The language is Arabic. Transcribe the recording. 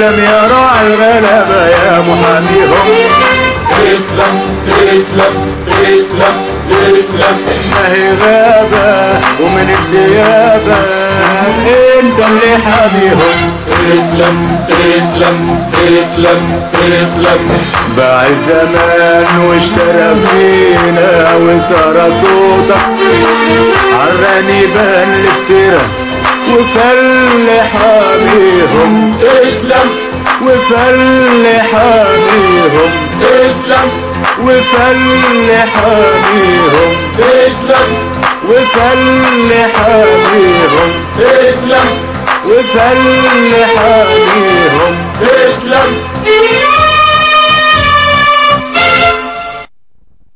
تسلم يا راعي الغلبة يا محاميهم. تسلم تسلم تسلم تسلم. ما هي غابة ومن الديابة انت اللي حاميهم. تسلم تسلم تسلم تسلم. باع الزمان واشترى فينا وصار صوتك عراني بان الافتراء وفل حاميهم. تسلم وفل حاميهم. تسلم وفل حاميهم. تسلم وفل حاميهم. تسلم وفل حاميهم. تسلم.